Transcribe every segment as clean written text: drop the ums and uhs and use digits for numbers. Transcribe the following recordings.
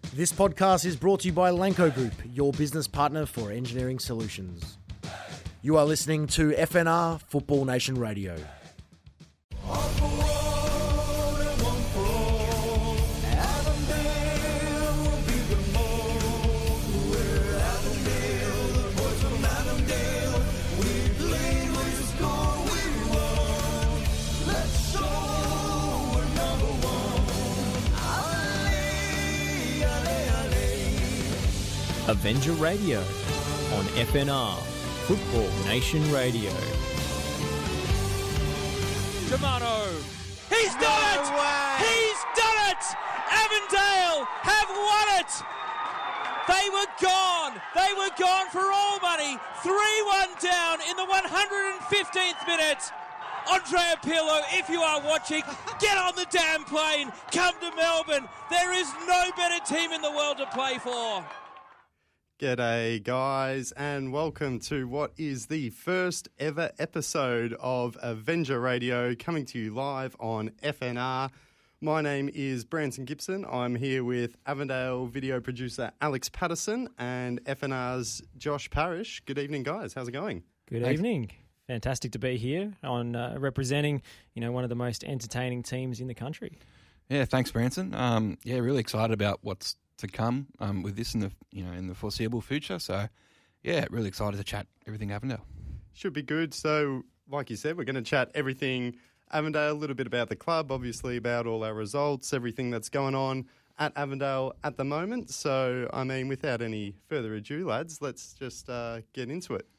This podcast is brought to you by Lanco Group, your business partner for engineering solutions. You are listening to FNR Football Nation Radio. Avenger Radio on FNR, Football Nation Radio. Germano, he's done it! He's done it! Avondale have won it! They were gone. They were gone for all money. 3-1 down in the 115th minute. Andrea Pirlo, if you are watching, get on the damn plane. Come to Melbourne. There is no better team in the world to play for. G'day guys, and welcome to what is the first ever episode of Avenger Radio, coming to you live on FNR. My name is Branson Gibson. I'm here with Avondale video producer Alex Patterson and FNR's Josh Parrish. Good evening, guys. How's it going? Good evening. Fantastic to be here on representing, one of the most entertaining teams in the country. Yeah, thanks, Branson. Really excited about what's to come with this in the foreseeable future. So, really excited to chat everything Avondale. Should be good. So, like you said, we're going to chat everything Avondale, a little bit about the club, obviously about all our results, everything that's going on at Avondale at the moment. So, without any further ado, lads, let's just get into it.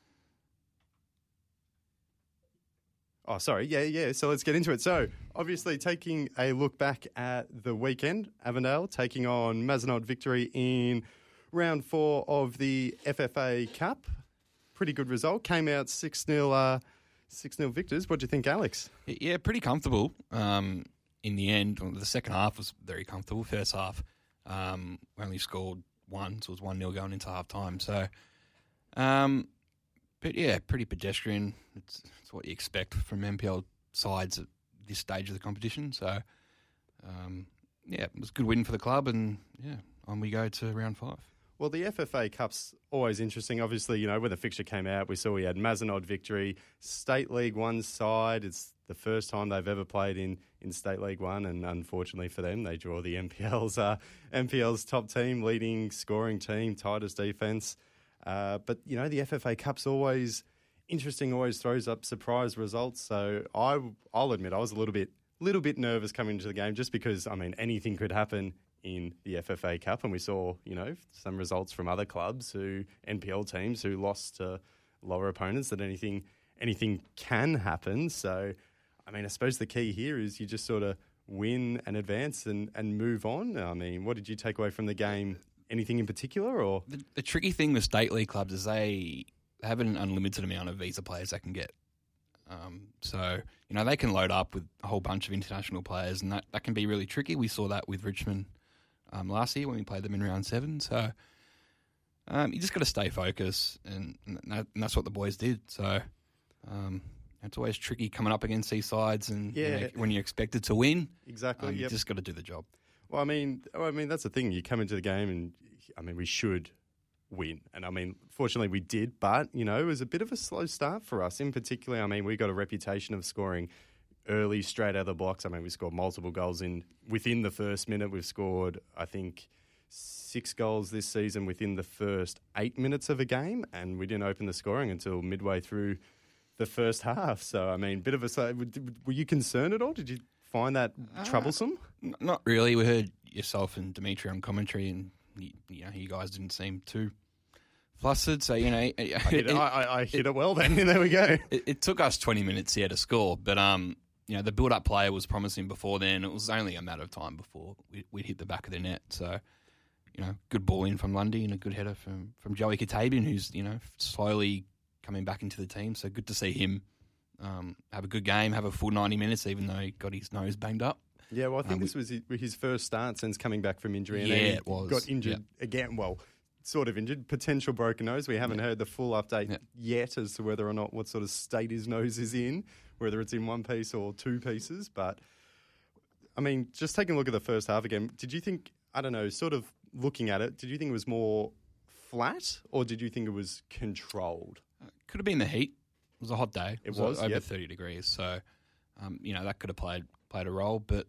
Oh, sorry. Yeah. So let's get into it. So, obviously, taking a look back at the weekend, Avondale taking on Mazenod Victory in round 4 of the FFA Cup. Pretty good result. Came out 6-0 victors. What do you think, Alex? Yeah, pretty comfortable in the end. The second half was very comfortable. First half, we only scored one, so it was 1-0 going into half-time. So, but yeah, pretty pedestrian. It's what you expect from NPL sides at this stage of the competition. So, it was a good win for the club, and on we go to round 5. Well, the FFA Cup's always interesting. Obviously, when the fixture came out, we saw we had Mazenod Victory, State League 1 side. It's the first time they've ever played in State League 1, and unfortunately for them, they draw the NPL's top team, leading scoring team, tightest defence. But the FFA Cup's always interesting, always throws up surprise results. So I'll admit I was a little bit nervous coming into the game, just because anything could happen in the FFA Cup, and we saw some results from other clubs, NPL teams who lost to lower opponents, that anything can happen. So I suppose the key here is you just sort of win and advance and move on. What did you take away from the game? Anything in particular, or the tricky thing with state league clubs is they have an unlimited amount of visa players they can get. So they can load up with a whole bunch of international players, and that can be really tricky. We saw that with Richmond last year when we played them in round 7. So you just got to stay focused, and that's what the boys did. So it's always tricky coming up against these sides, and when you're expected to win, exactly, you just got to do the job. Well, that's the thing. You come into the game and, we should win. And, fortunately we did, but, it was a bit of a slow start for us. In particular, we got a reputation of scoring early, straight out of the blocks. We scored multiple goals within the first minute. We've scored, I think, 6 goals this season within the first 8 minutes of a game, and we didn't open the scoring until midway through the first half. So, bit of a... Were you concerned at all? Did you find that troublesome? Not really. We heard yourself and Dimitri on commentary, and you guys didn't seem too flustered. So I hit it well. Then there we go. It took us 20 minutes here to score, but the build-up play was promising before then. It was only a matter of time before we'd hit the back of the net. So good ball in from Lundy and a good header from Joey Katabian, who's slowly coming back into the team. So good to see him have a good game, have a full 90 minutes, even though he got his nose banged up. Yeah, well, I think this was his first start since coming back from injury. And it was. Got injured again. Well, sort of injured, potential broken nose. We haven't heard the full update yet as to whether or not what sort of state his nose is in, whether it's in one piece or 2 pieces. But, just taking a look at the first half again, did you think, sort of looking at it, did you think it was more flat or did you think it was controlled? Could have been the heat. It was a hot day. It was over 30 degrees. So, that could have played a role. But,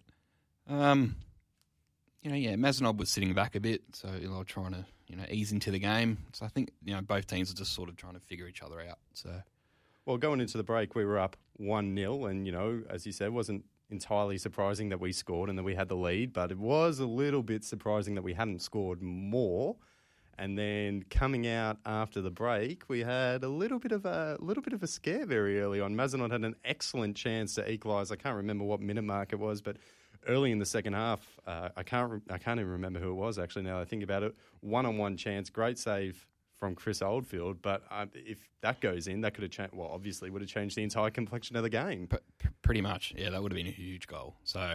Mazanod was sitting back a bit. So, they were trying to, ease into the game. So, I think, both teams are just sort of trying to figure each other out. So, well, going into the break, we were up 1-0 and, as you said, wasn't entirely surprising that we scored and that we had the lead, but it was a little bit surprising that we hadn't scored more. And then coming out after the break, we had a little bit of a scare very early on. Mazanod had an excellent chance to equalise. I can't remember what minute mark it was, but early in the second half, I can't even remember who it was actually. Now that I think about it, 1-on-1 chance, great save from Chris Oldfield. But if that goes in, that could have changed. Well, obviously, would have changed the entire complexion of the game. Pretty much, yeah, that would have been a huge goal. So,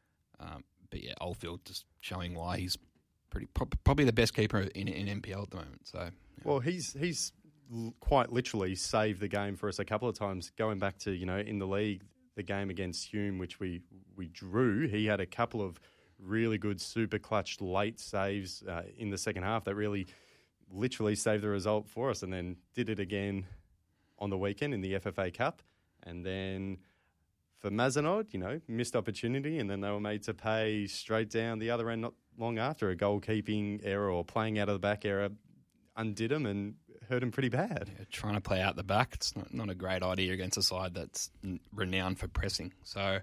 but yeah, Oldfield just showing why he's probably the best keeper in NPL at the moment. So, yeah. Well, he's quite literally saved the game for us a couple of times. Going back to in the league, the game against Hume, which we drew, he had a couple of really good super clutch late saves in the second half that really literally saved the result for us, and then did it again on the weekend in the FFA Cup, and then. For Mazanod, missed opportunity, and then they were made to pay straight down the other end not long after. A goalkeeping error or playing out of the back error undid them and hurt them pretty bad. Yeah, trying to play out the back, it's not a great idea against a side that's renowned for pressing. So,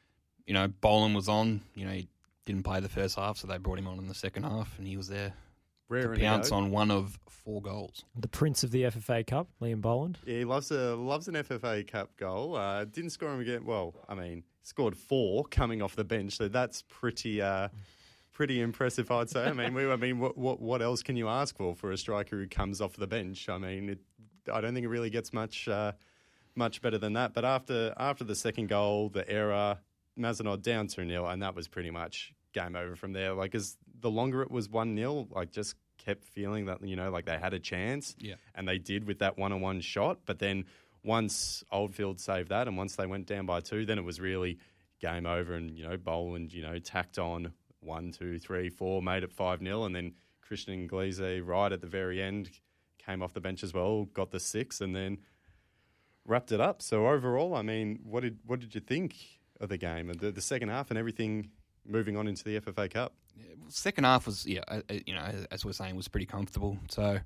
Boland was on. He didn't play the first half, so they brought him on in the second half, and he was there to pounce on one of 4 goals. The prince of the FFA Cup, Liam Boland. Yeah, he loves an FFA Cup goal. Didn't score him again. Well, scored 4 coming off the bench, so that's pretty impressive, I'd say. What else can you ask for a striker who comes off the bench? I don't think it really gets much better than that. But after the second goal, the error, Mazanod down 2-0, and that was pretty much game over from there. As the longer it was 1-0, just kept feeling that, they had a chance. Yeah. And they did with that 1-on-1 shot. But then once Oldfield saved that and once they went down by 2, then it was really game over. And, Boland, tacked on 1, 2, 3, 4, made it 5-0. And then Christian Inglese right at the very end came off the bench as well, got the 6 and then wrapped it up. So overall, what did you think of the game and the second half and everything moving on into the FFA Cup? Yeah, well, second half was, as we're saying, was pretty comfortable. So,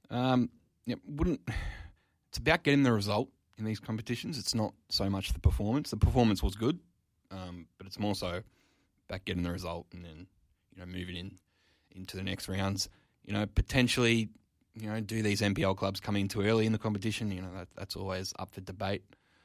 it's about getting the result in these competitions. It's not so much the performance. The performance was good, but it's more so about getting the result and then, moving into the next rounds. Potentially, do these NPL clubs come in too early in the competition? That's always up for debate.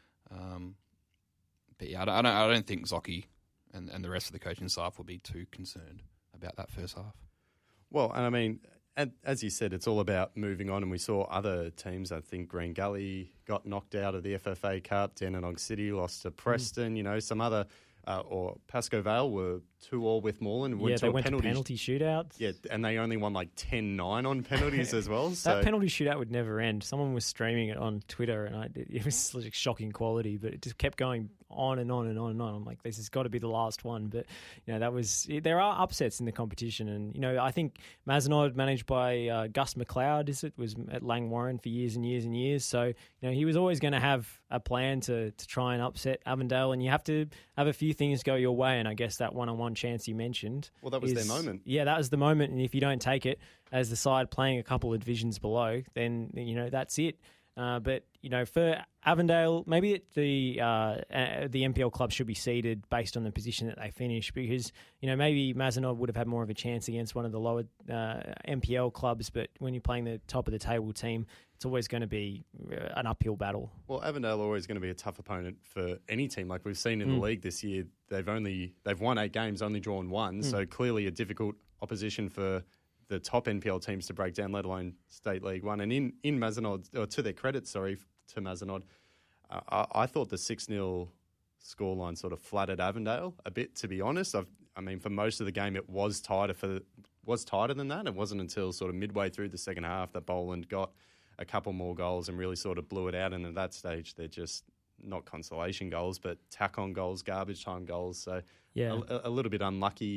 But yeah, I don't think Zocchi and the rest of the coaching staff will be too concerned about that first half. Well, and as you said, it's all about moving on, and we saw other teams. I think Green Gully got knocked out of the FFA Cup, Dandenong City lost to Preston, some other, or Pascoe Vale were 2-2 with Moreland. Yeah, they went to penalty shootouts. Yeah, and they only won 10-9 on penalties as well. So. That penalty shootout would never end. Someone was streaming it on Twitter, and it was shocking quality, but it just kept going on and on and on and on. I'm like, this has got to be the last one. But, there are upsets in the competition. And, I think Mazanod, managed by Gus McLeod, was at Langwarrin for years and years and years. So, he was always going to have a plan to try and upset Avondale. And you have to have a few things go your way. And I guess that one-on-one chance you mentioned. Well, that was their moment. Yeah, that was the moment. And if you don't take it as the side playing a couple of divisions below, then, that's it. But for Avondale, maybe the NPL club should be seeded based on the position that they finish, because maybe Mazanod would have had more of a chance against one of the lower NPL clubs. But when you're playing the top of the table team, it's always going to be an uphill battle. Well, Avondale are always going to be a tough opponent for any team. Like we've seen in the league this year, they've won 8 games, only drawn 1, so clearly a difficult opposition for the top NPL teams to break down, let alone State League 1. And in Mazanod, or to their credit, to Mazanod, I thought the 6-0 scoreline sort of flattered Avondale a bit, to be honest. For most of the game, it was tighter than that. It wasn't until sort of midway through the second half that Boland got a couple more goals and really sort of blew it out. And at that stage, they're just not consolation goals, but tack-on goals, garbage time goals. So yeah, a little bit unlucky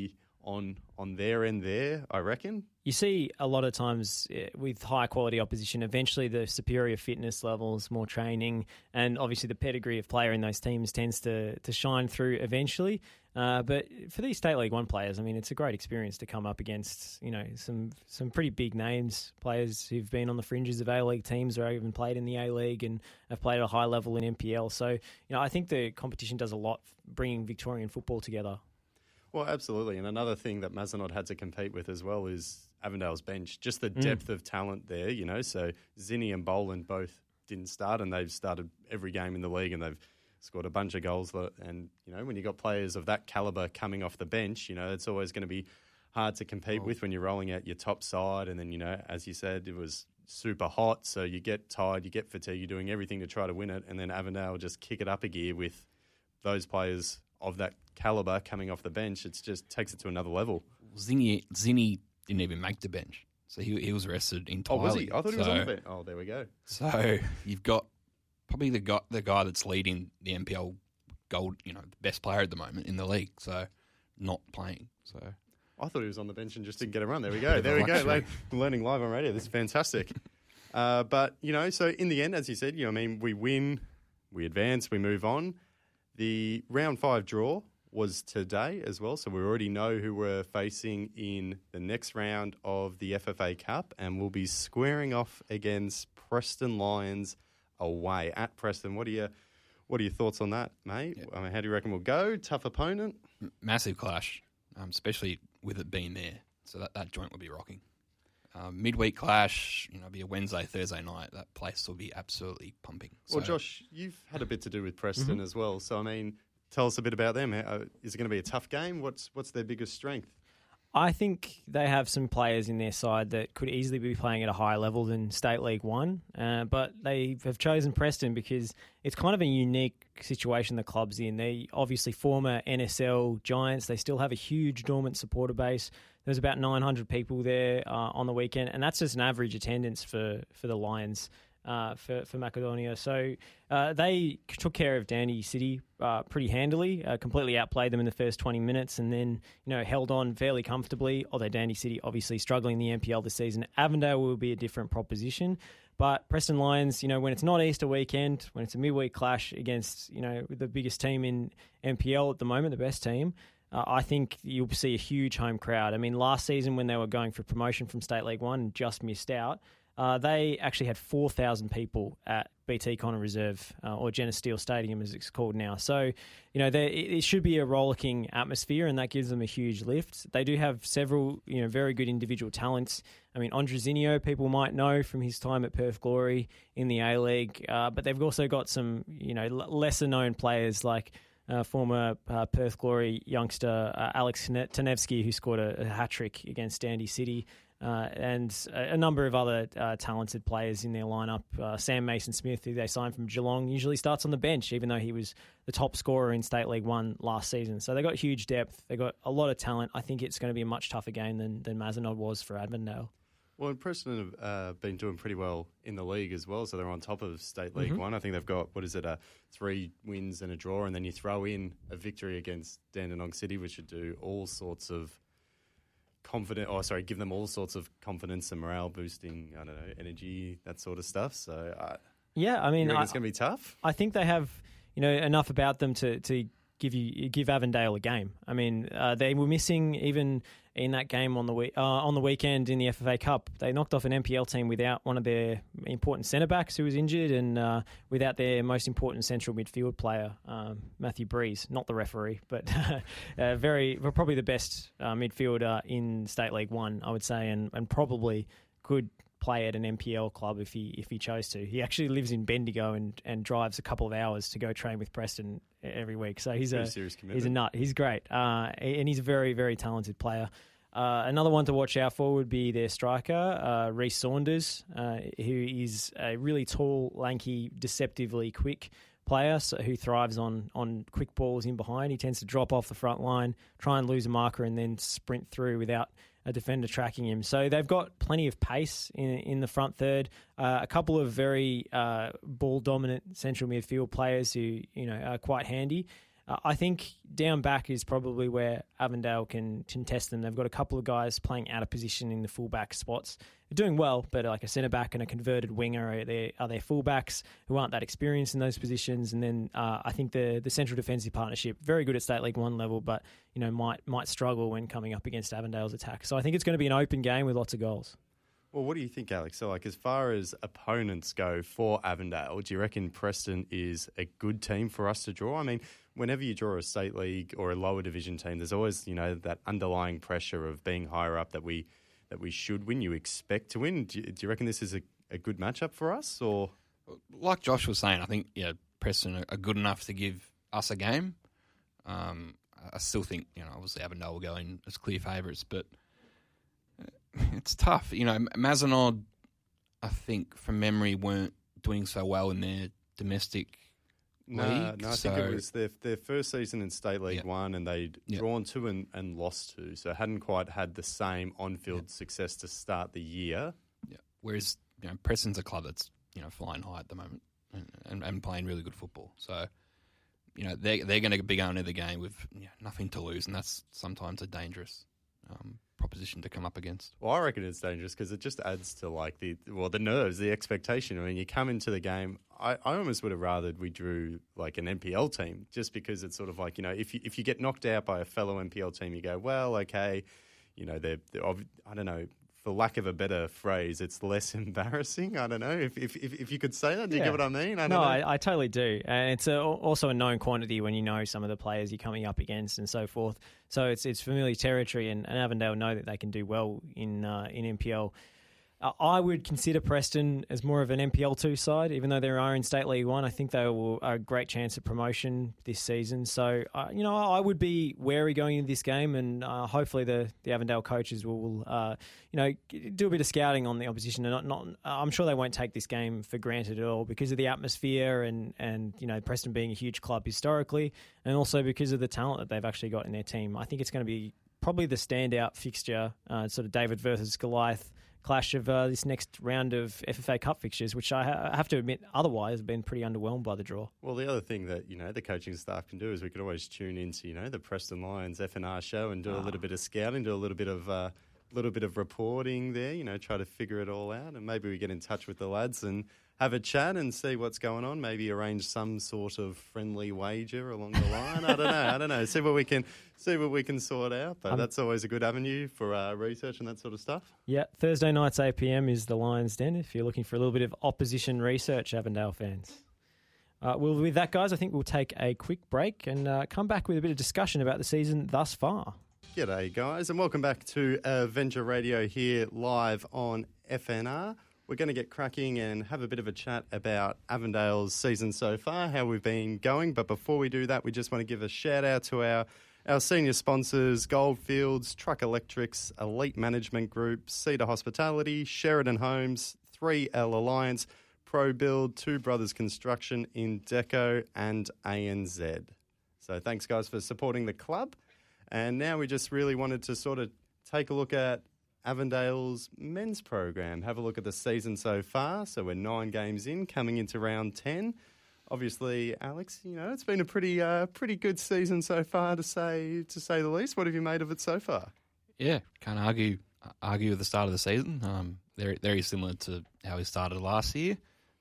on their end there, I reckon. You see a lot of times with high quality opposition, eventually the superior fitness levels, more training, and obviously the pedigree of player in those teams tends to shine through eventually. But for these State League One players, I mean, it's a great experience to come up against, some pretty big names, players who've been on the fringes of A-League teams or even played in the A-League and have played at a high level in NPL. So, I think the competition does a lot bringing Victorian football together. Well, absolutely. And another thing that Mazenod had to compete with as well is Avondale's bench. Just the depth of talent there, So Zinni and Boland both didn't start, and they've started every game in the league, and they've scored a bunch of goals. And, when you've got players of that calibre coming off the bench, it's always going to be hard to compete with when you're rolling out your top side. And then, as you said, it was super hot, so you get tired, you get fatigued, you're doing everything to try to win it, and then Avondale just kick it up a gear with those players of that calibre coming off the bench. It just takes it to another level. Zinni didn't even make the bench, so he was rested entirely. Oh, was he? I thought he was on the bench. Oh, there we go. So you've got probably the guy that's leading the NPL gold, the best player at the moment in the league, so not playing. So I thought he was on the bench and just didn't get a run. There we go. There we go. Learning live on radio. This is fantastic. But, so in the end, as you said, we win, we advance, we move on. The round 5 draw was today as well, so we already know who we're facing in the next round of the FFA Cup, and we'll be squaring off against Preston Lions away at Preston. What are your thoughts on that, mate? Yeah. How do you reckon we'll go? Tough opponent? Massive clash, especially with it being there. So that joint will be rocking. Midweek clash, be a Wednesday, Thursday night. That place will be absolutely pumping. Well, Josh, you've had a bit to do with Preston as well. So, tell us a bit about them. Is it going to be a tough game? What's their biggest strength? I think they have some players in their side that could easily be playing at a higher level than State League One, but they have chosen Preston because it's kind of a unique situation the club's in. They obviously former NSL giants. They still have a huge dormant supporter base. There's about 900 people there on the weekend, and that's just an average attendance for the Lions for Macedonia. So they took care of Dandy City pretty handily, completely outplayed them in the first 20 minutes and then held on fairly comfortably, although Dandy City obviously struggling in the NPL this season. Avondale will be a different proposition. But Preston Lions, when it's not Easter weekend, when it's a midweek clash against, the biggest team in NPL at the moment, the best team, I think you'll see a huge home crowd. Last season when they were going for promotion from State League One and just missed out, they actually had 4,000 people at BT Connor Reserve, or Jenna Steele Stadium as it's called now. So, it should be a rollicking atmosphere, and that gives them a huge lift. They do have several, very good individual talents. Andrezinho, people might know from his time at Perth Glory in the A-League, but they've also got some, lesser-known players like former Perth Glory youngster Alex Tanevsky, who scored a hat-trick against Dandy City, and a number of other talented players in their lineup. Sam Mason-Smith, who they signed from Geelong, usually starts on the bench, even though he was the top scorer in State League One last season. So they got huge depth. They got a lot of talent. I think it's going to be a much tougher game than Mazenod was for Avondale. Well, and Preston have been doing pretty well in the league as well, so they're on top of State League One. I think they've got, 3 wins and a draw, and then you throw in a victory against Dandenong City, which should do all sorts of give them all sorts of confidence and morale boosting, energy, that sort of stuff. So, you reckon it's going to be tough? I think they have, enough about them to give Avondale a game. They were missing even in that game on the weekend in the FFA Cup. They knocked off an NPL team without one of their important centre backs who was injured, and without their most important central midfield player, Matthew Breeze, not the referee, but probably the best midfielder in State League One, I would say, and probably could play at an NPL club if he chose to. He actually lives in Bendigo and drives a couple of hours to go train with Preston every week. So he's a nut. He's great, and he's a very, very talented player. Another one to watch out for would be their striker, Reece Saunders, who is a really tall, lanky, deceptively quick player who thrives on quick balls in behind. He tends to drop off the front line, try and lose a marker, and then sprint through without a defender tracking him. So they've got plenty of pace in the front third. A couple of very ball-dominant central midfield players who are quite handy. I think down back is probably where Avondale can test them. They've got a couple of guys playing out of position in the fullback spots. They're doing well, but like a centre-back and a converted winger are their fullbacks who aren't that experienced in those positions. And then I think the central defensive partnership, very good at State League 1 level, but might struggle when coming up against Avondale's attack. So I think it's going to be an open game with lots of goals. Well, what do you think, Alex? So, as far as opponents go for Avondale, do you reckon Preston is a good team for us to draw? I mean, whenever you draw a state league or a lower division team, there's always, that underlying pressure of being higher up that we should win, you expect to win. Do you reckon this is a good matchup for us? Or like Josh was saying, I think Preston are good enough to give us a game. I still think, obviously Avondale will go in as clear favourites, but it's tough. Mazenod, I think, from memory, weren't doing so well in their domestic league. No, I think it was their first season in State League 1, and they'd drawn 2 and lost 2, so hadn't quite had the same on-field success to start the year. Yeah. Whereas Preston's a club that's flying high at the moment and playing really good football. So they're going to be going into the game with nothing to lose, and that's sometimes a dangerous proposition to come up against. Well, I reckon it's dangerous because it just adds to the nerves, the expectation. I mean, you come into the game. I almost would have rathered we drew like an NPL team, just because it's sort of like, if you get knocked out by a fellow NPL team, you go, well, okay, they're I don't know, for lack of a better phrase, it's less embarrassing. I don't know if you could say that. Do you get what I mean? I totally do. And it's also a known quantity when you know some of the players you're coming up against and so forth. So it's familiar territory, and Avondale know that they can do well in NPL. I would consider Preston as more of an NPL 2 side, even though they are in State League 1. I think they are a great chance of promotion this season. So, I would be wary going into this game, and hopefully the Avondale coaches will do a bit of scouting on the opposition. And I'm sure they won't take this game for granted at all because of the atmosphere and Preston being a huge club historically, and also because of the talent that they've actually got in their team. I think it's going to be probably the standout fixture, sort of David versus Goliath clash of this next round of FFA Cup fixtures, which I have to admit otherwise have been pretty underwhelmed by the draw. Well, the other thing that, the coaching staff can do is we could always tune into, the Preston Lions FNR show and do a little bit of scouting, do a little bit of reporting there, try to figure it all out, and maybe we get in touch with the lads and have a chat and see what's going on, maybe arrange some sort of friendly wager along the line. I don't know. See what we can sort out, but that's always a good avenue for research and that sort of stuff. Yeah, Thursday nights 8 p.m. is the Lions Den if you're looking for a little bit of opposition research, Avondale fans. Well, with that, guys, I think we'll take a quick break and come back with a bit of discussion about the season thus far. G'day, guys, and welcome back to Avenger Radio here live on FNR. We're going to get cracking and have a bit of a chat about Avondale's season so far, how we've been going. But before we do that, we just want to give a shout out to our senior sponsors, Goldfields, Truck Electrics, Elite Management Group, Cedar Hospitality, Sheridan Homes, 3L Alliance, Pro Build, Two Brothers Construction, Indeco, and ANZ. So thanks, guys, for supporting the club. And now we just really wanted to sort of take a look at Avondale's men's program, have a look at the season so far. So we're 9 games in, coming into round 10. Obviously, Alex, it's been a pretty good season so far, to say the least. What have you made of it so far? Yeah, can't argue with the start of the season. Very similar to how we started last year.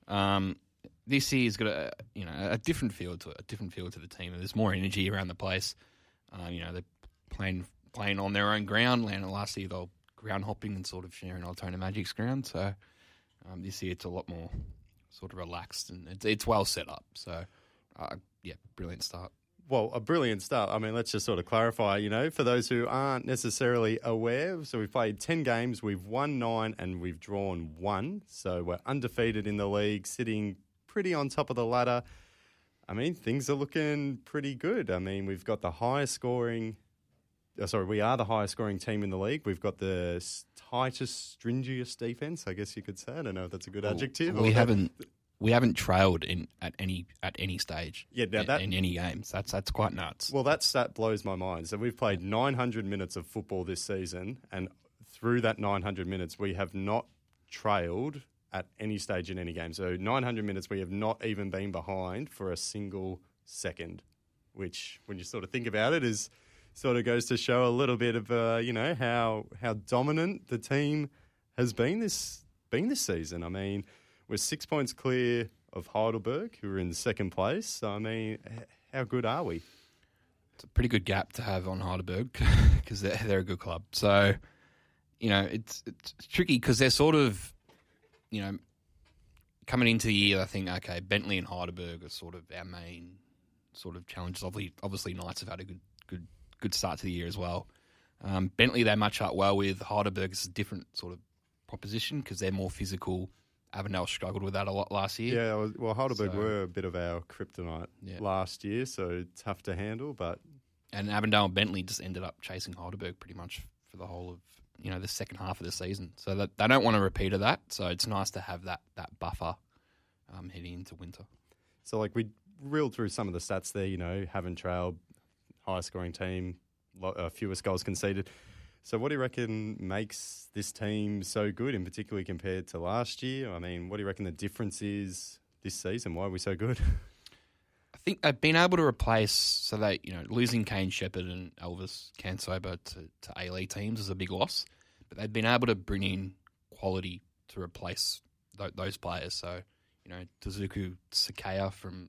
This year's got a different feel to it, a different feel to the team. There's more energy around the place. They're playing on their own ground. Last year, they'll ground hopping and sort of sharing Altona Magic's ground. So this year it's a lot more sort of relaxed and it's well set up. So, brilliant start. Well, a brilliant start. I mean, let's just sort of clarify, for those who aren't necessarily aware. So we've played 10 games, we've won 9 and we've drawn 1. So we're undefeated in the league, sitting pretty on top of the ladder. I mean, things are looking pretty good. I mean, we've got the highest scoring... we are the highest scoring team in the league. We've got the tightest, stringiest defense, I guess you could say. I don't know if that's a good adjective. We haven't trailed at any stage. Yeah, now in any games. That's quite nuts. Well, that stat blows my mind. So we've played 900 minutes of football this season, and through that 900 minutes, we have not trailed at any stage in any game. So 900 minutes, we have not even been behind for a single second. which, when you sort of think about it, is sort of goes to show a little bit of how dominant the team has been this season. I mean, we're 6 points clear of Heidelberg, who are in second place. So, I mean, how good are we? It's a pretty good gap to have on Heidelberg because they're a good club. So, it's tricky because they're sort of, coming into the year, I think, okay, Bentley and Heidelberg are sort of our main sort of challenges. Obviously, Knights have had a good start to the year as well. Bentley, they match up well with. Heidelberg is a different sort of proposition because they're more physical. Avondale struggled with that a lot last year. Yeah, well, Heidelberg were a bit of our kryptonite last year, so tough to handle. And Avondale and Bentley just ended up chasing Heidelberg pretty much for the whole of the second half of the season. So that they don't want a repeat of that. So it's nice to have that buffer heading into winter. So we reeled through some of the stats there. Havant Trail, highest scoring team, fewest goals conceded. So what do you reckon makes this team so good, in particular compared to last year? I mean, what do you reckon the difference is this season? Why are we so good? I think they've been able to replace, losing Kane Shepherd and Elvis Cansober to A-League teams is a big loss, but they've been able to bring in quality to replace those players. So, Tazuku Sakaya from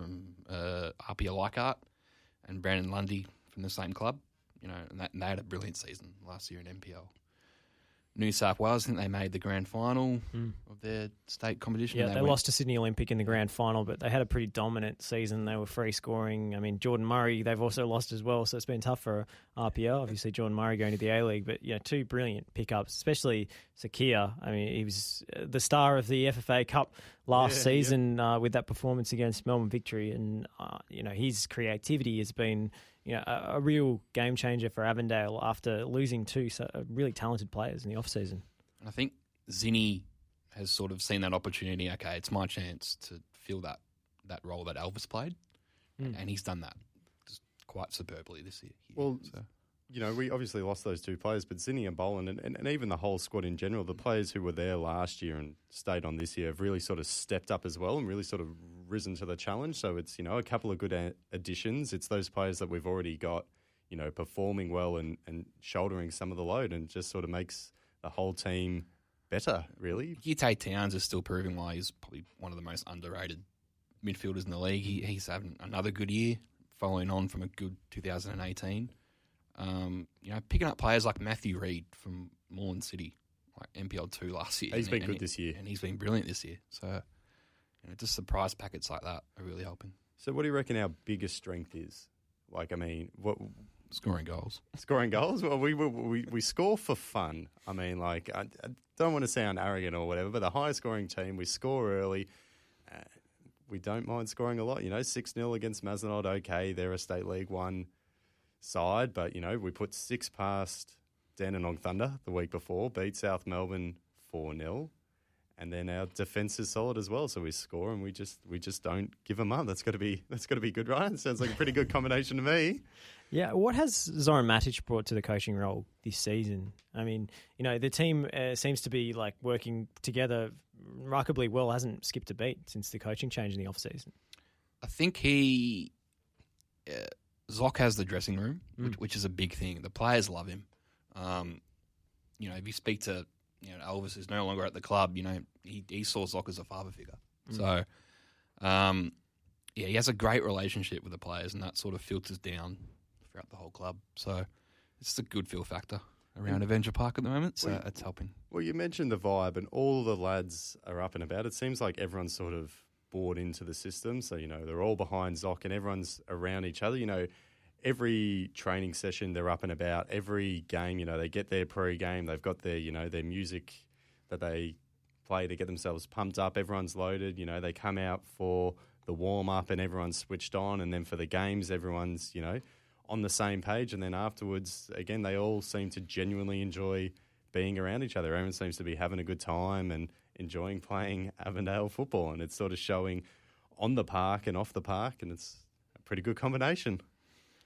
Apia Leichhardt and Brandon Lundy from the same club. And they had a brilliant season last year in NPL. New South Wales, I think they made the grand final of their state competition. Yeah, they lost to Sydney Olympic in the grand final, but they had a pretty dominant season. They were free scoring. I mean, Jordan Murray, they've also lost as well, so it's been tough for RPL. Obviously, Jordan Murray going to the A-League, but two brilliant pickups, especially Sakia. I mean, he was the star of the FFA Cup last season with that performance against Melbourne Victory, and his creativity has been a real game changer for Avondale after losing two really talented players in the off-season. I think Zinni has sort of seen that opportunity. Okay, it's my chance to fill that role that Elvis played, and he's done that just quite superbly this year. Well, we obviously lost those two players, but Zinni and Boland and even the whole squad in general, the players who were there last year and stayed on this year have really sort of stepped up as well and really sort of risen to the challenge. So it's, a couple of good additions. It's those players that we've already got, performing well and shouldering some of the load, and just sort of makes the whole team better, really. Gite Towns is still proving why he's probably one of the most underrated midfielders in the league. He's having another good year, following on from a good 2018. Picking up players like Matthew Reid from Moreland City, like NPL 2 last year. He's been good this year. And he's been brilliant this year. So, just surprise packets like that are really helping. So what do you reckon our biggest strength is? What scoring goals. Scoring goals? Well, we score for fun. I mean, I don't want to sound arrogant or whatever, but the highest scoring team, we score early. We don't mind scoring a lot. 6-0 against Mazenod, okay, they're a State League 1 side, but, we put 6 past Dandenong Thunder the week before, beat South Melbourne 4-0, and then our defence is solid as well, so we score and we just don't give them up. That's got to be good, right? It sounds like a pretty good combination to me. Yeah, what has Zoran Matic brought to the coaching role this season? I mean, the team seems to be working together remarkably well, hasn't skipped a beat since the coaching change in the off-season. I think Zoc has the dressing room, which is a big thing. The players love him. If you speak to Elvis, who's no longer at the club, he saw Zoc as a father figure. So, he has a great relationship with the players, and that sort of filters down throughout the whole club. So it's a good feel factor around Avenger Park at the moment, so it's helping. Well, you mentioned the vibe, and all the lads are up and about. It seems like everyone's sort of bought into the system, so, they're all behind Zoc and everyone's around each other. Every training session they're up and about. Every game, they get their pre-game. They've got their, their music that they play to get themselves pumped up. Everyone's loaded. They come out for the warm-up and everyone's switched on. And then for the games, everyone's, on the same page. And then afterwards, again, they all seem to genuinely enjoy being around each other. Everyone seems to be having a good time and enjoying playing Avondale football. And it's sort of showing on the park and off the park. And it's a pretty good combination.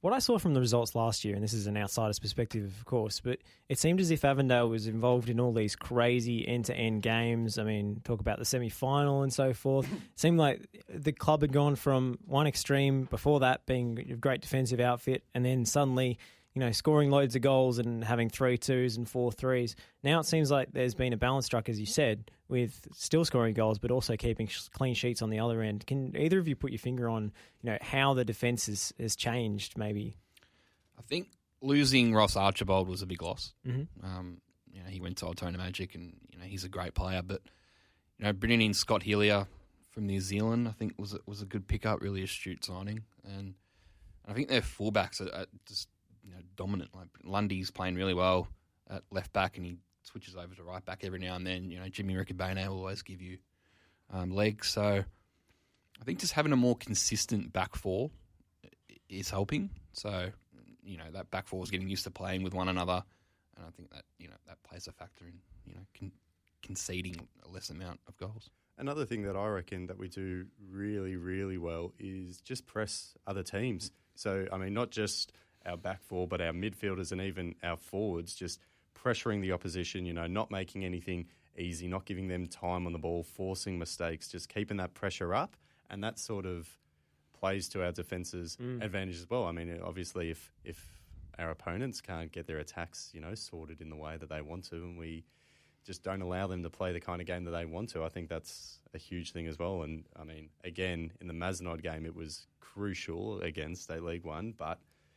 what I saw from the results last year, and this is an outsider's perspective, of course, but it seemed as if Avondale was involved in all these crazy end-to-end games. I mean, talk about the semi-final and so forth. It seemed like the club had gone from one extreme before that being a great defensive outfit, and then suddenly, scoring loads of goals and having 3-2s and 4-3s. Now it seems like there's been a balance struck, as you said, with still scoring goals, but also keeping clean sheets on the other end. Can either of you put your finger on, how the defence has changed, maybe? I think losing Ross Archibald was a big loss. Mm-hmm. He went to Altona Magic, and he's a great player. But bringing in Scott Hillier from New Zealand, I think was a good pickup, really astute signing. And I think their fullbacks are just dominant. Like Lundy's playing really well at left back, and he switches over to right back every now and then. Jimmy Ricobene will always give you legs. So I think just having a more consistent back four is helping. So that back four is getting used to playing with one another, and I think that that plays a factor in conceding a less amount of goals. Another thing that I reckon that we do really, really well is just press other teams. So, I mean, not just our back four, but our midfielders and even our forwards, just pressuring the opposition, not making anything easy, not giving them time on the ball, forcing mistakes, just keeping that pressure up. And that sort of plays to our defence's advantage as well. I mean, obviously, if our opponents can't get their attacks, sorted in the way that they want to, and we just don't allow them to play the kind of game that they want to, I think that's a huge thing as well. And, I mean, again, in the Mazenod game, it was crucial against State League One, but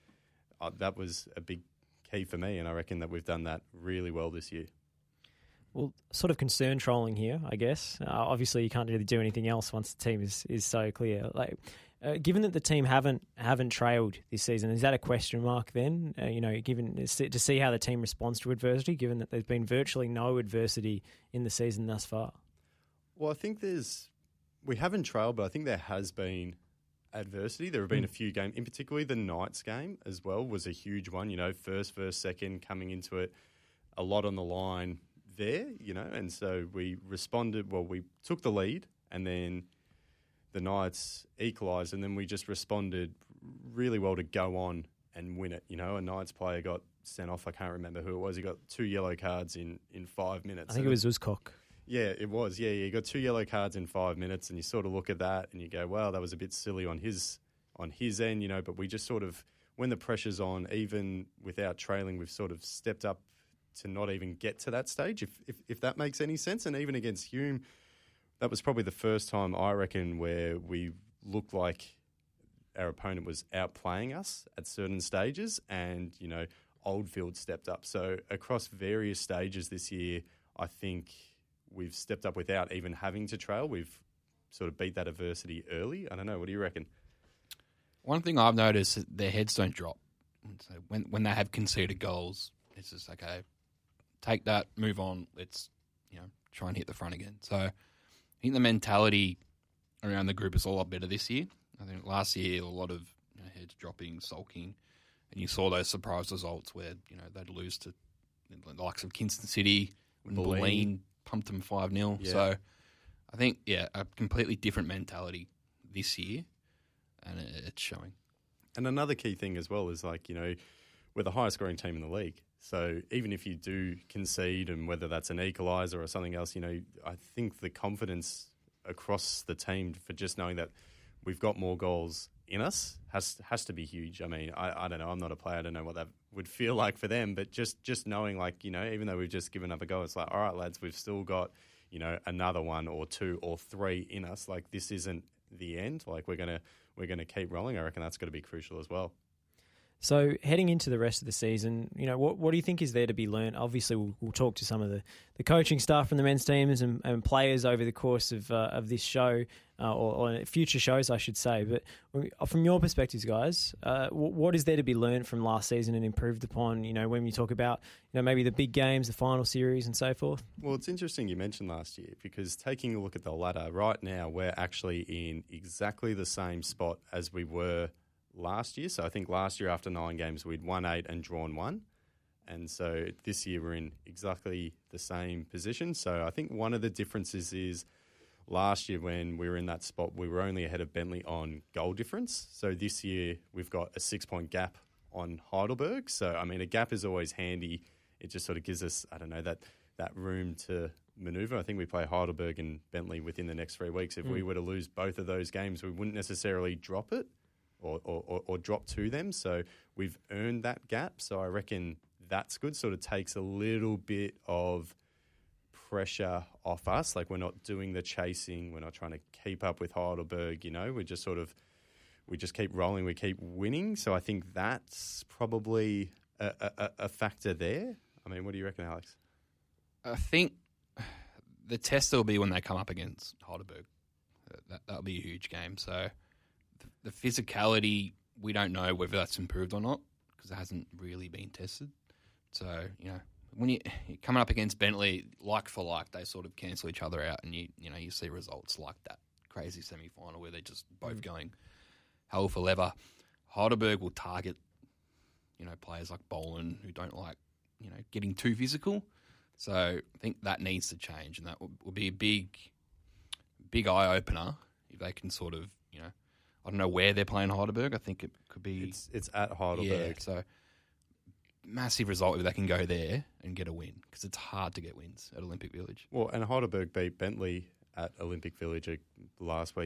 that was a big key for me, and I reckon that we've done that really well this year. Well, sort of concern trolling here, I guess. Obviously, you can't really do anything else once the team is so clear. Like, given that the team haven't trailed this season, is that a question mark then? Given to see how the team responds to adversity, given that there's been virtually no adversity in the season thus far. Well, I think we haven't trailed, but I think there has been adversity. There have been a few games, in particular the Knights game as well was a huge one. First, second, coming into it, a lot on the line there. And so we responded. Well, we took the lead, and then the Knights equalised, and then we just responded really well to go on and win it. A Knights player got sent off. I can't remember who it was. He got 2 yellow cards in 5 minutes. I think it was Uzcock. Yeah, it was. Yeah, he got 2 yellow cards in 5 minutes, and you sort of look at that and you go, "Wow, that was a bit silly on his end," But we just sort of, when the pressure's on, even without trailing, we've sort of stepped up to not even get to that stage, if that makes any sense. And even against Hume, that was probably the first time, I reckon, where we looked like our opponent was outplaying us at certain stages, and Oldfield stepped up. So across various stages this year, I think we've stepped up without even having to trail. We've sort of beat that adversity early. I don't know. What do you reckon? One thing I've noticed is their heads don't drop. So when they have conceded goals, it's just okay, take that, move on. Let's try and hit the front again. So I think the mentality around the group is a lot better this year. I think last year a lot of heads dropping, sulking, and you saw those surprise results where they'd lose to the likes of Kingston City when Bulleen pumped them 5-0. Yeah. So I think, a completely different mentality this year, and it's showing. And another key thing as well is we're the highest scoring team in the league. So even if you do concede, and whether that's an equaliser or something else, I think the confidence across the team for just knowing that we've got more goals in us has to be huge. I mean, I don't know. I'm not a player. I don't know what that would feel like for them. But just knowing, even though we've just given up a goal, it's like, all right, lads, we've still got, another 1 or 2 or 3 in us. Like, this isn't the end. Like, we're gonna keep rolling. I reckon that's going to be crucial as well. So heading into the rest of the season, what do you think is there to be learned? Obviously, we'll talk to some of the coaching staff from the men's teams and players over the course of this show or future shows, I should say. But from your perspectives, guys, what is there to be learned from last season and improved upon? When you talk about maybe the big games, the final series, and so forth. Well, it's interesting you mentioned last year, because taking a look at the ladder right now, we're actually in exactly the same spot as we were last year. So I think last year after 9 games, we'd won 8 and drawn 1. And so this year we're in exactly the same position. So I think one of the differences is last year when we were in that spot, we were only ahead of Bentley on goal difference. So this year we've got a 6-point gap on Heidelberg. So, I mean, a gap is always handy. It just sort of gives us, I don't know, that room to manoeuvre. I think we play Heidelberg and Bentley within the next 3 weeks. If we were to lose both of those games, we wouldn't necessarily drop it or drop to them. So we've earned that gap. So I reckon that's good. Sort of takes a little bit of pressure off us. Like, we're not doing the chasing. We're not trying to keep up with Heidelberg. We just keep rolling. We keep winning. So I think that's probably a factor there. I mean, what do you reckon, Alex? I think the test will be when they come up against Heidelberg. That'll be a huge game. So the physicality, we don't know whether that's improved or not because it hasn't really been tested. So, when you're coming up against Bentley, like for like, they sort of cancel each other out, and you see results like that crazy semi-final where they're just both going hell for leather. Heidelberg will target, players like Boland who don't like, getting too physical. So I think that needs to change, and that will be a big eye opener if they can sort of, I don't know where they're playing Heidelberg. I think it could be it's at Heidelberg. Yeah, so massive result if they can go there and get a win, because it's hard to get wins at Olympic Village. Well, and Heidelberg beat Bentley at Olympic Village last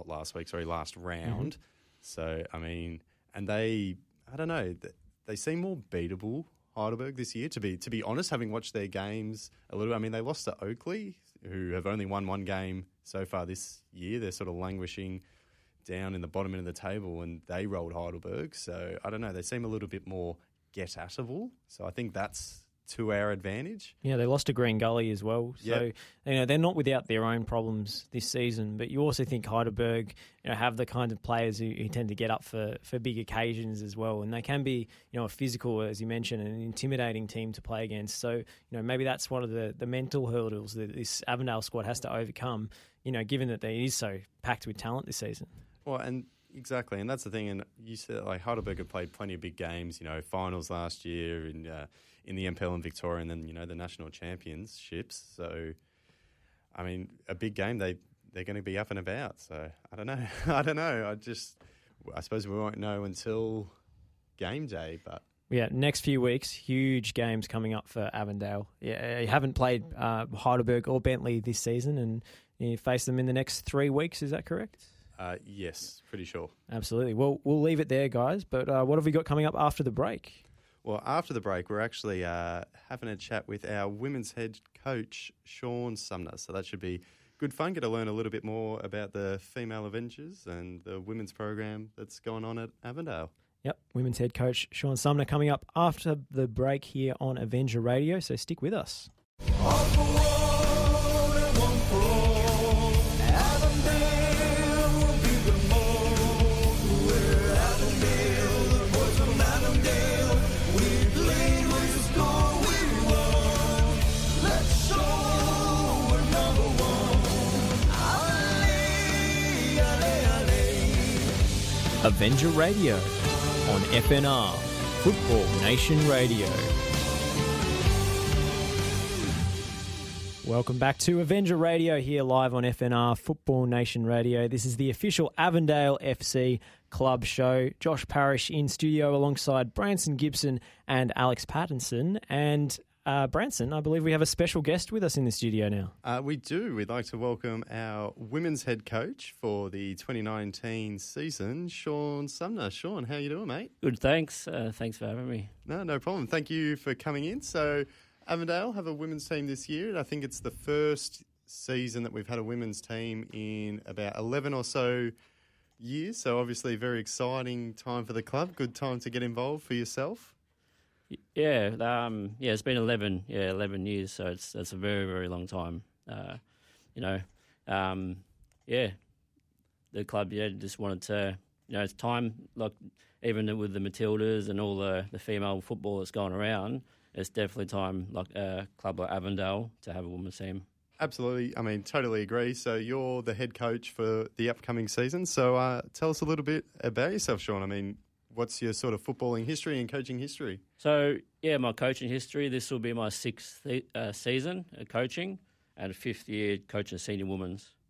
round. So, I mean, and I don't know, they seem more beatable, Heidelberg, this year, to be honest, having watched their games a little. I mean, they lost to Oakley, who have only won one game so far this year. They're sort of languishing down in the bottom end of the table, and they rolled Heidelberg. So, I don't know, they seem a little bit more get-atable. So, I think that's to our advantage. Yeah, they lost to Green Gully as well. So, they're not without their own problems this season, but you also think Heidelberg, have the kind of players who tend to get up for big occasions as well. And they can be, a physical, as you mentioned, an intimidating team to play against. So, maybe that's one of the mental hurdles that this Avondale squad has to overcome, given that it is so packed with talent this season. Well, and exactly, and that's the thing. And you said, like, Heidelberg have played plenty of big games, finals last year in the MPL in Victoria, and then, the national championships. So, I mean, a big game, they're going to be up and about. So, I don't know. I suppose we won't know until game day, but... Yeah, next few weeks, huge games coming up for Avondale. Yeah, you haven't played Heidelberg or Bentley this season, and you face them in the next 3 weeks, is that correct? Yes, pretty sure. Absolutely. Well, we'll leave it there, guys. But what have we got coming up after the break? Well, after the break, we're actually having a chat with our women's head coach, Sean Sumner. So that should be good fun. Get to learn a little bit more about the Female Avengers and the women's program that's going on at Avondale. Yep, women's head coach Sean Sumner coming up after the break here on Avenger Radio. So stick with us. Avenger Radio on FNR, Football Nation Radio. Welcome back to Avenger Radio here live on FNR, Football Nation Radio. This is the official Avondale FC club show. Josh Parrish in studio alongside Branson Gibson and Alex Pattinson. And Branson, I believe we have a special guest with us in the studio now. We do. We'd like to welcome our women's head coach for the 2019 season, Sean Sumner. Sean, how you doing, mate? Good, thanks. Thanks for having me. No problem. Thank you for coming in. So Avondale have a women's team this year, and I think it's the first season that we've had a women's team in about 11 or so years. So obviously very exciting time for the club. Good time to get involved for yourself. Yeah, it's been 11 years, so that's a very, very long time. The club, just wanted to, it's time, like, even with the Matildas and all the female football that's going around, it's definitely time, like a club like Avondale, to have a women's team. Absolutely. I mean, totally agree. So you're the head coach for the upcoming season. So tell us a little bit about yourself, Sean. I mean, what's your sort of footballing history and coaching history? So, my coaching history, this will be my 6th season of coaching and 5th year coaching senior women's.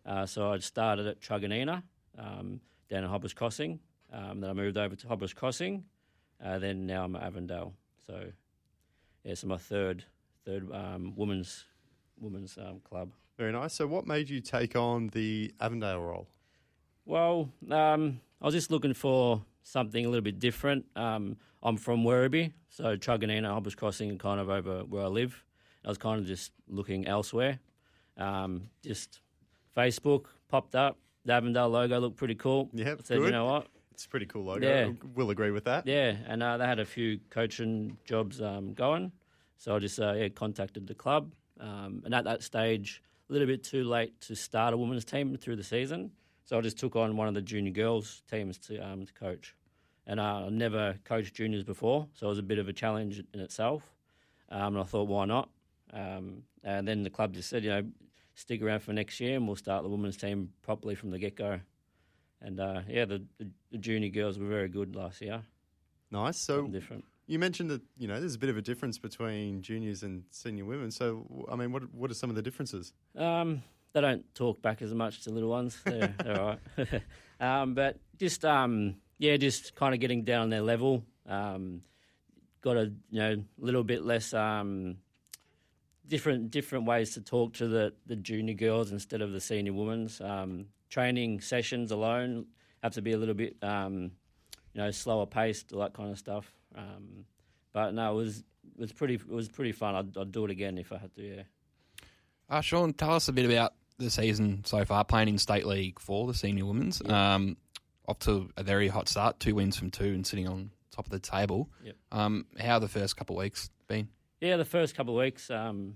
So I started at Truganina down at Hobbs Crossing. Then I moved over to Hobbs Crossing. Then now I'm at Avondale. So it's my third women's club. Very nice. So what made you take on the Avondale role? Well, I was just looking for something a little bit different. I'm from Werribee, so Truganina, Hobbs Crossing, and kind of over where I live. I was kind of just looking elsewhere. Just Facebook popped up. The Avondale logo looked pretty cool. Yeah, I said, good. you know what? It's a pretty cool logo. Yeah. We'll agree with that. Yeah, and they had a few coaching jobs going. So I just contacted the club. And at that stage, a little bit too late to start a women's team through the season. So I just took on one of the junior girls teams to coach. And I never coached juniors before, so it was a bit of a challenge in itself. And I thought, why not? And then the club just said, stick around for next year and we'll start the women's team properly from the get-go. And, the junior girls were very good last year. Nice. So Something different. you mentioned that, there's a bit of a difference between juniors and senior women. So, I mean, what are some of the differences? They don't talk back as much to little ones. They're all right. But just just kind of getting down their level. Got a little bit less different ways to talk to the junior girls instead of the senior women's. Training sessions alone have to be a little bit slower paced, all that kind of stuff. But no, it was pretty fun. I'd do it again if I had to. Yeah. Sean, tell us a bit about the season so far, playing in State League 4, the senior women's. Yep. Off to a very hot start, 2 wins from 2 and sitting on top of the table. Yep. How have the first couple of weeks been? Yeah, the first couple of weeks,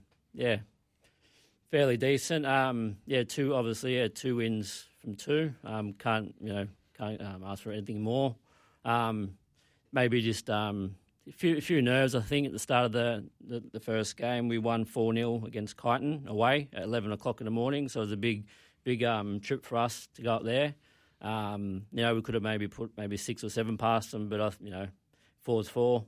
fairly decent. 2 wins from 2. Can't ask for anything more. Maybe just a few nerves, I think, at the start of the first game. We won 4-0 against Kyneton away at 11 o'clock in the morning, so it was a big trip for us to go up there. We could have maybe put 6 or 7 past them, but 4's 4.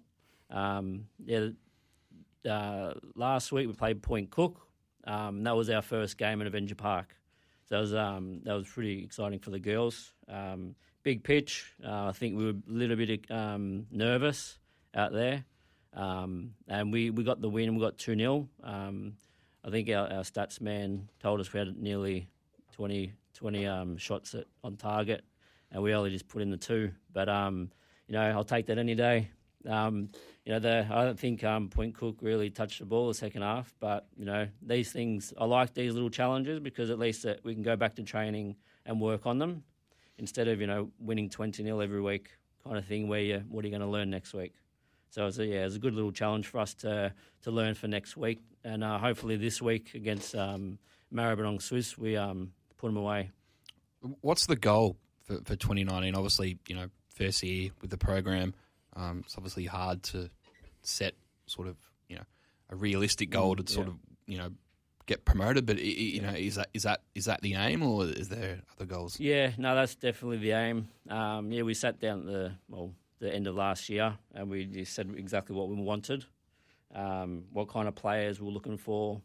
Last week we played Point Cook. That was our first game at Avenger Park, so that was pretty exciting for the girls. Big pitch. I think we were a little bit nervous out there, and we got the win. We got 2-0. I think our stats man told us we had nearly 20 shots on target, and we only just put in the 2. But I'll take that any day. I don't think Point Cook really touched the ball the second half, but these things, I like these little challenges because at least we can go back to training and work on them instead of winning 20-0 every week kind of thing where what are you going to learn next week. So it's a good little challenge for us to learn for next week, and hopefully this week against Maribyrnong Swiss we put them away. What's the goal for 2019? Obviously, first year with the program. It's obviously hard to set sort of a realistic goal to sort of get promoted. But is that the aim, or is there other goals? Yeah, no, that's definitely the aim. We sat down at the end of last year and we just said exactly what we wanted, what kind of players we're looking for.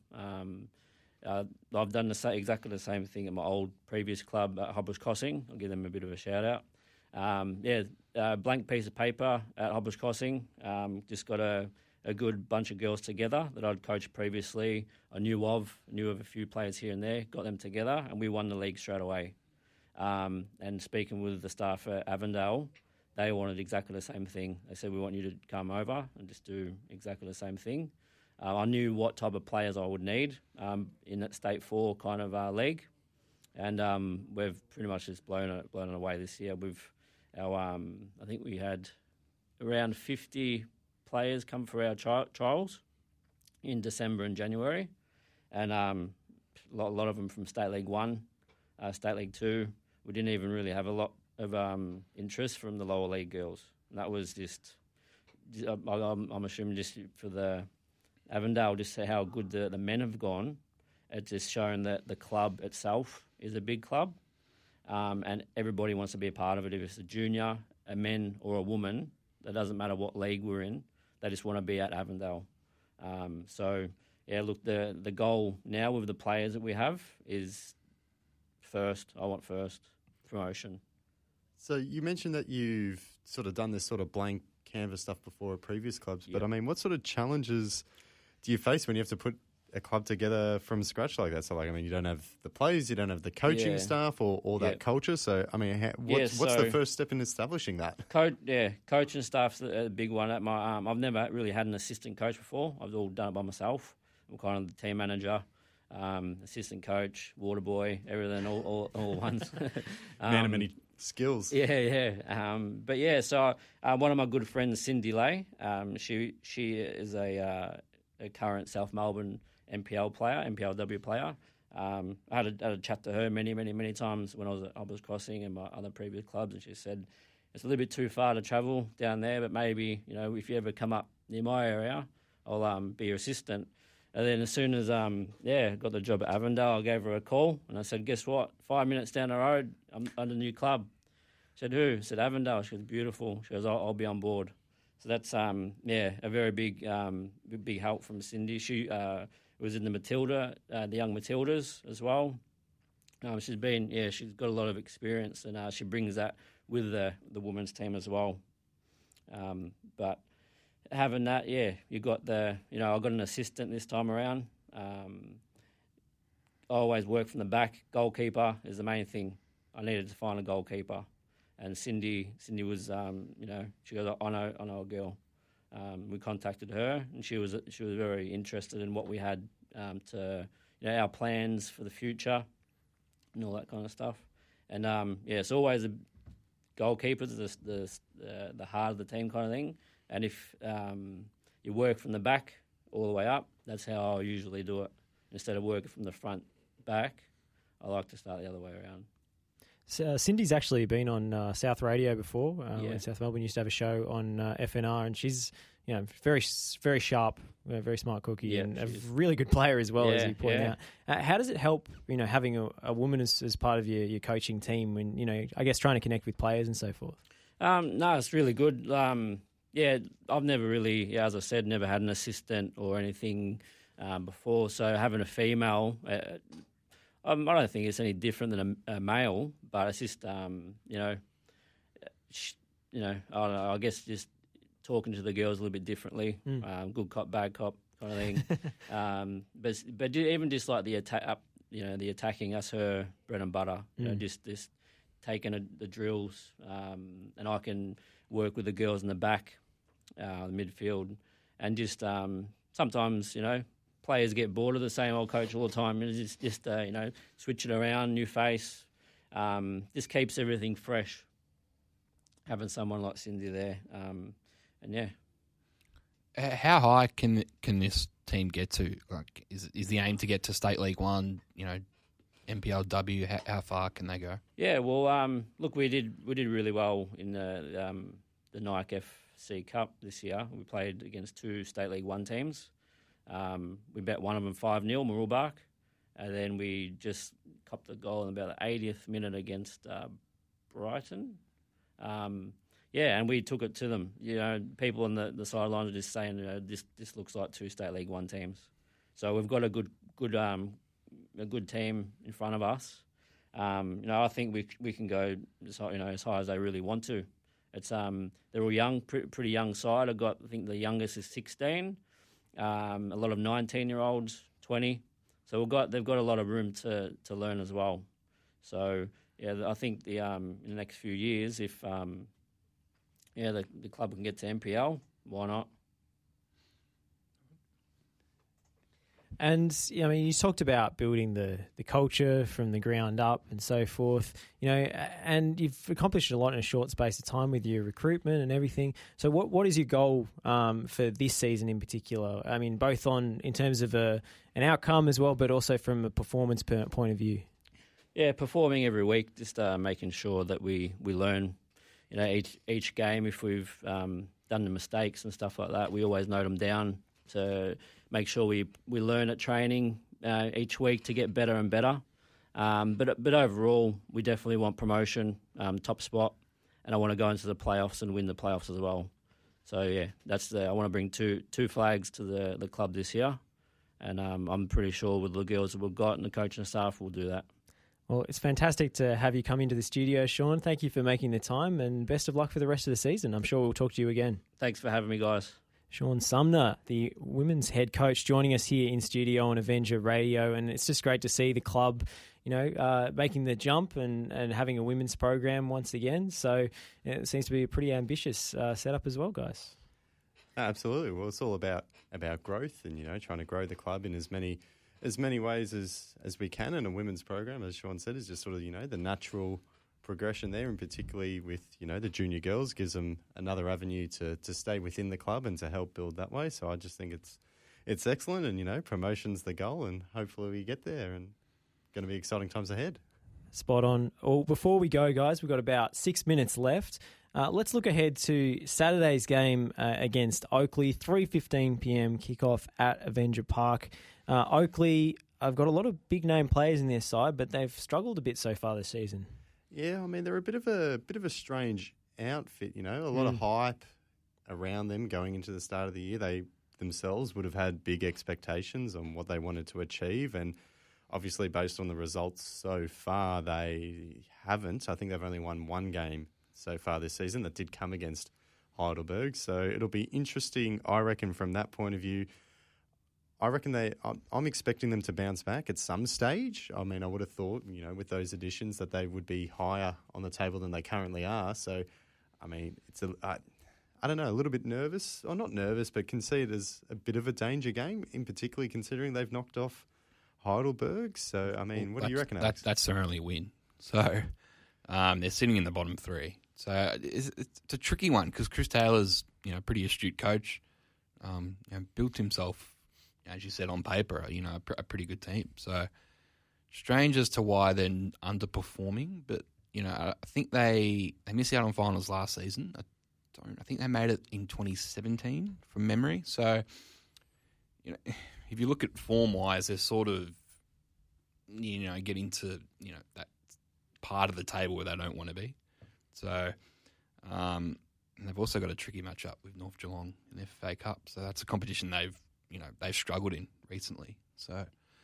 I've done exactly the same thing at my old previous club at Hobbs Crossing. I'll give them a bit of a shout out. Blank piece of paper at Hobbs Crossing. Just got a good bunch of girls together that I'd coached previously. I knew of a few players here and there, got them together, and we won the league straight away. And speaking with the staff at Avondale, they wanted exactly the same thing. They said, we want you to come over and just do exactly the same thing. I knew what type of players I would need in that State 4 kind of league. And we've pretty much just blown it away this year. I think we had around 50 players come for our trials in December and January, and a lot of them from State League 1, State League 2. We didn't even really have a lot of interest from the lower league girls. And that was just, I'm assuming just for the Avondale, just how good the men have gone. It's just shown that the club itself is a big club, and everybody wants to be a part of it. If it's a junior, a man or a woman, that doesn't matter what league we're in. They just want to be at Avondale. The goal now with the players that we have is first. I want first promotion. So you mentioned that you've sort of done this sort of blank canvas stuff before at previous clubs, but I mean, what sort of challenges do you face when you have to put a club together from scratch like that? So, like, I mean, you don't have the players, you don't have the coaching staff or that culture. So, I mean, what's the first step in establishing that? Coaching staff's a big one. At my, I've never really had an assistant coach before. I've all done it by myself. I'm kind of the team manager, assistant coach, water boy, everything, all ones. Man of many skills. But yeah, so one of my good friends, Cindy Lay, she is a current South Melbourne NPLW player. I had a chat to her many times when I was crossing and my other previous clubs, and she said it's a little bit too far to travel down there, but maybe, you know, if you ever come up near my area, I'll be your assistant. And then as soon as got the job at Avondale, I gave her a call and I said, guess what? 5 minutes down the road, I'm on a new club. She said, who? I said, Avondale. She goes, beautiful. She goes, I'll be on board. So that's a very big help from Cindy. She was in the Matilda, the young Matildas as well. She's got a lot of experience, and she brings that with the women's team as well. But having that, you got I got an assistant this time around. I always work from the back. Goalkeeper is the main thing. I needed to find a goalkeeper. And Cindy was, she goes, I know a girl. We contacted her, and she was very interested in what we had our plans for the future and all that kind of stuff. And it's always a goalkeeper's the heart of the team kind of thing. And if you work from the back all the way up, that's how I usually do it. Instead of working from the front back, I like to start the other way around. So, Cindy's actually been on South Radio before. When South Melbourne used to have a show on FNR, and she's very very sharp, very smart cookie, and a really good player as well, as you pointed out. How does it help, having a woman as part of your coaching team when, I guess trying to connect with players and so forth? No, it's really good. I've never really, as I said, never had an assistant or anything before. So having a female, I don't think it's any different than a male, but it's just, I don't know, I guess just talking to the girls a little bit differently, good cop, bad cop kind of thing. But even just like the attacking, that's her bread and butter. Just taking the drills, and I can work with the girls in the back, the midfield, and just sometimes, players get bored of the same old coach all the time. Just switch it around, new face. Just keeps everything fresh. Having someone like Cindy there, How high can this team get to? Like, is the aim to get to State League One? NPLW. How far can they go? Yeah, well, look, we did really well in the Nike FC Cup this year. We played against 2 State League One teams. We bet one of them 5-0, Marulbark, and then we just copped the goal in about the 80th minute against Brighton. And we took it to them. People on the sidelines are just saying, this looks like 2 State League One teams. So we've got a good team in front of us. I think we can go as high as they really want to. It's they're all young, pretty young side. I think the youngest is 16. A lot of 19-year-olds, 20. So they've got a lot of room to learn as well. So I think in the next few years, if the club can get to NPL, why not? And you talked about building the culture from the ground up and so forth, and you've accomplished a lot in a short space of time with your recruitment and everything. So what is your goal for this season in particular? I mean, both in terms of an outcome as well, but also from a performance point of view. Yeah, performing every week, just making sure that we learn. Each game, if we've done the mistakes and stuff like that, we always note them down to make sure we learn at training each week to get better and better. But overall, we definitely want promotion, top spot, and I want to go into the playoffs and win the playoffs as well. So I want to bring two flags to the club this year, and I'm pretty sure with the girls that we've got and the coaching staff, we'll do that. Well, it's fantastic to have you come into the studio, Sean. Thank you for making the time, and best of luck for the rest of the season. I'm sure we'll talk to you again. Thanks for having me, guys. Sean Sumner, the women's head coach, joining us here in studio on Avenger Radio, and it's just great to see the club, making the jump and having a women's program once again. So it seems to be a pretty ambitious setup as well, guys. Absolutely. Well, it's all about growth and, trying to grow the club in as many ways as we can. And a women's program, as Sean said, is just sort of, the natural progression there, and particularly with, the junior girls, gives them another avenue to stay within the club and to help build that way. So I just think it's excellent, and, promotion's the goal, and hopefully we get there, and going to be exciting times ahead. Spot on. Well, before we go, guys, we've got about 6 minutes left. Let's look ahead to Saturday's game against Oakley, 3:15 p.m. kickoff at Avenger Park. Oakley, I've got a lot of big-name players in their side, but they've struggled a bit so far this season. Yeah, I mean, they're a bit of a strange outfit, a lot of hype around them going into the start of the year. They themselves would have had big expectations on what they wanted to achieve, and obviously based on the results so far, they haven't. I think they've only won one game so far this season that did come against Heidelberg, so it'll be interesting, I reckon, from that point of view. I reckon I'm expecting them to bounce back at some stage. I mean, I would have thought, with those additions that they would be higher on the table than they currently are. So, I mean, it's I don't know, a little bit nervous, or not nervous, but can see it as a bit of a danger game, in particular considering they've knocked off Heidelberg. So, I mean, what do you reckon, Alex? That's their only win. So, they're sitting in the bottom three. So, it's a tricky one because Chris Taylor's, a pretty astute coach, built himself, as you said, on paper, a pretty good team. So strange as to why they're underperforming, but I think they missed out on finals last season. I think they made it in 2017 from memory. So if you look at form wise, they're sort of getting to that part of the table where they don't want to be. So and they've also got a tricky matchup with North Geelong in their FA Cup. So that's a competition they've struggled in recently. So,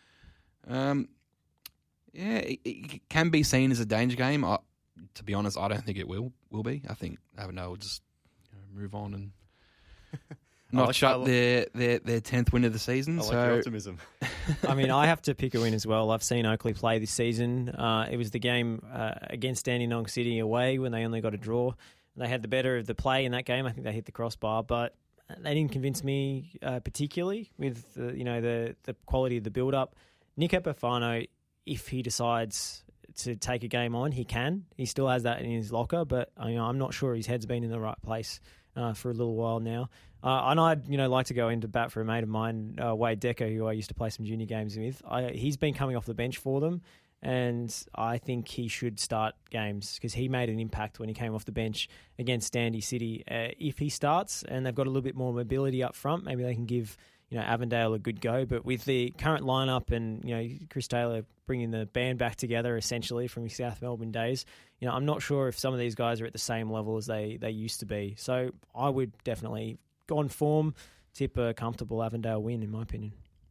it can be seen as a danger game. To be honest, I don't think it will be. I think Avondale will just move on and not shut their 10th win of the season. I like your optimism. I mean, I have to pick a win as well. I've seen Oakley play this season. It was the game against Dandenong City away when they only got a draw. They had the better of the play in that game. I think they hit the crossbar, but they didn't convince me particularly with the quality of the build-up. Nick Epifano, if he decides to take a game on, he can. He still has that in his locker, but I'm not sure his head's been in the right place for a little while now. And I'd like to go into bat for a mate of mine, Wade Decker, who I used to play some junior games with. He's been coming off the bench for them, and I think he should start games because he made an impact when he came off the bench against Dandy City. If he starts and they've got a little bit more mobility up front, maybe they can give Avondale a good go. But with the current lineup and Chris Taylor bringing the band back together essentially from his South Melbourne days, I'm not sure if some of these guys are at the same level as they used to be. So I would definitely, on form, tip a comfortable Avondale win in my opinion.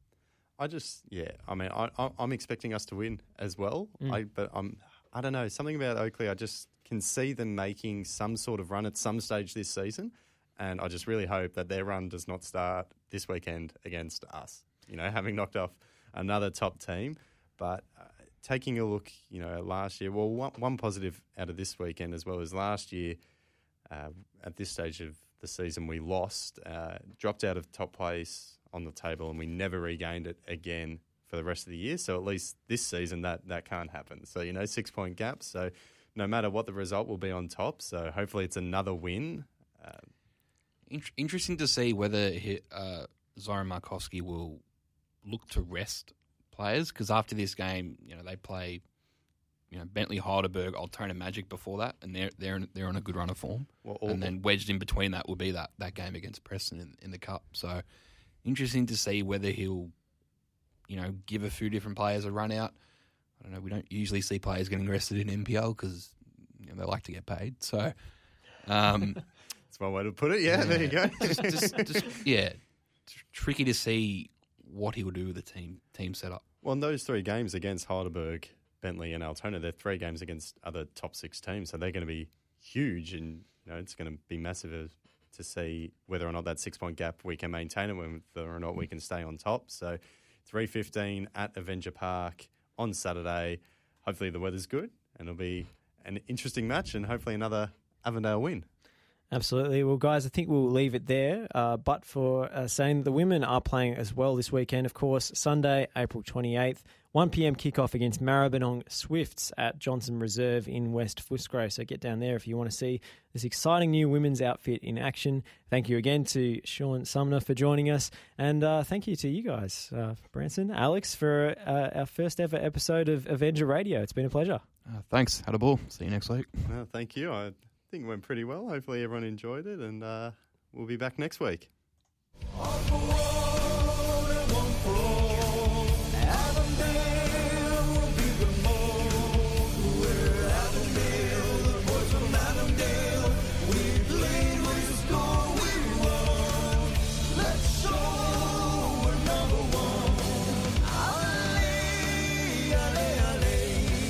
I'm expecting us to win as well. But I don't know, something about Oakley, I just can see them making some sort of run at some stage this season, and I just really hope that their run does not start this weekend against us, having knocked off another top team. But taking a look, at last year, well, one positive out of this weekend as well as last year, at this stage of the season we lost, dropped out of top place on the table, and we never regained it again for the rest of the year. So at least this season that can't happen. So 6-point gap. So no matter what the result, will be on top. So hopefully it's another win. Interesting to see whether Zoran Markowski will look to rest players, because after this game, they play Bentley, Heidelberg, Altona Magic before that, and they're on a good run of form. And then wedged in between that will be that game against Preston in the Cup. So interesting to see whether he'll, give a few different players a run out. I don't know. We don't usually see players getting rested in NPL because they like to get paid. So, that's one way to put it. Yeah, there you go. just tricky to see what he will do with the team setup. Well, in those three games against Heidelberg, Bentley and Altona. They're 3 games against other top 6 teams, so they're going to be huge, and it's going to be massive to see whether or not that 6-point gap we can maintain and whether or not we can stay on top. So 3:15 at Avenger Park on Saturday. Hopefully the weather's good and it'll be an interesting match and hopefully another Avondale win. Absolutely. Well, guys, I think we'll leave it there. But for saying the women are playing as well this weekend, of course, Sunday, April 28th, 1 p.m. kickoff against Maribyrnong Swifts at Johnson Reserve in West Footscray. So get down there if you want to see this exciting new women's outfit in action. Thank you again to Sean Sumner for joining us. And thank you to you guys, Branson, Alex, for our first ever episode of Avenger Radio. It's been a pleasure. Thanks. Had a ball. See you next week. Well, thank you. I think it went pretty well. Hopefully everyone enjoyed it, and we'll be back next week.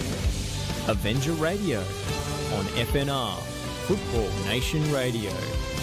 Avenger Radio on FNR, Football Nation Radio.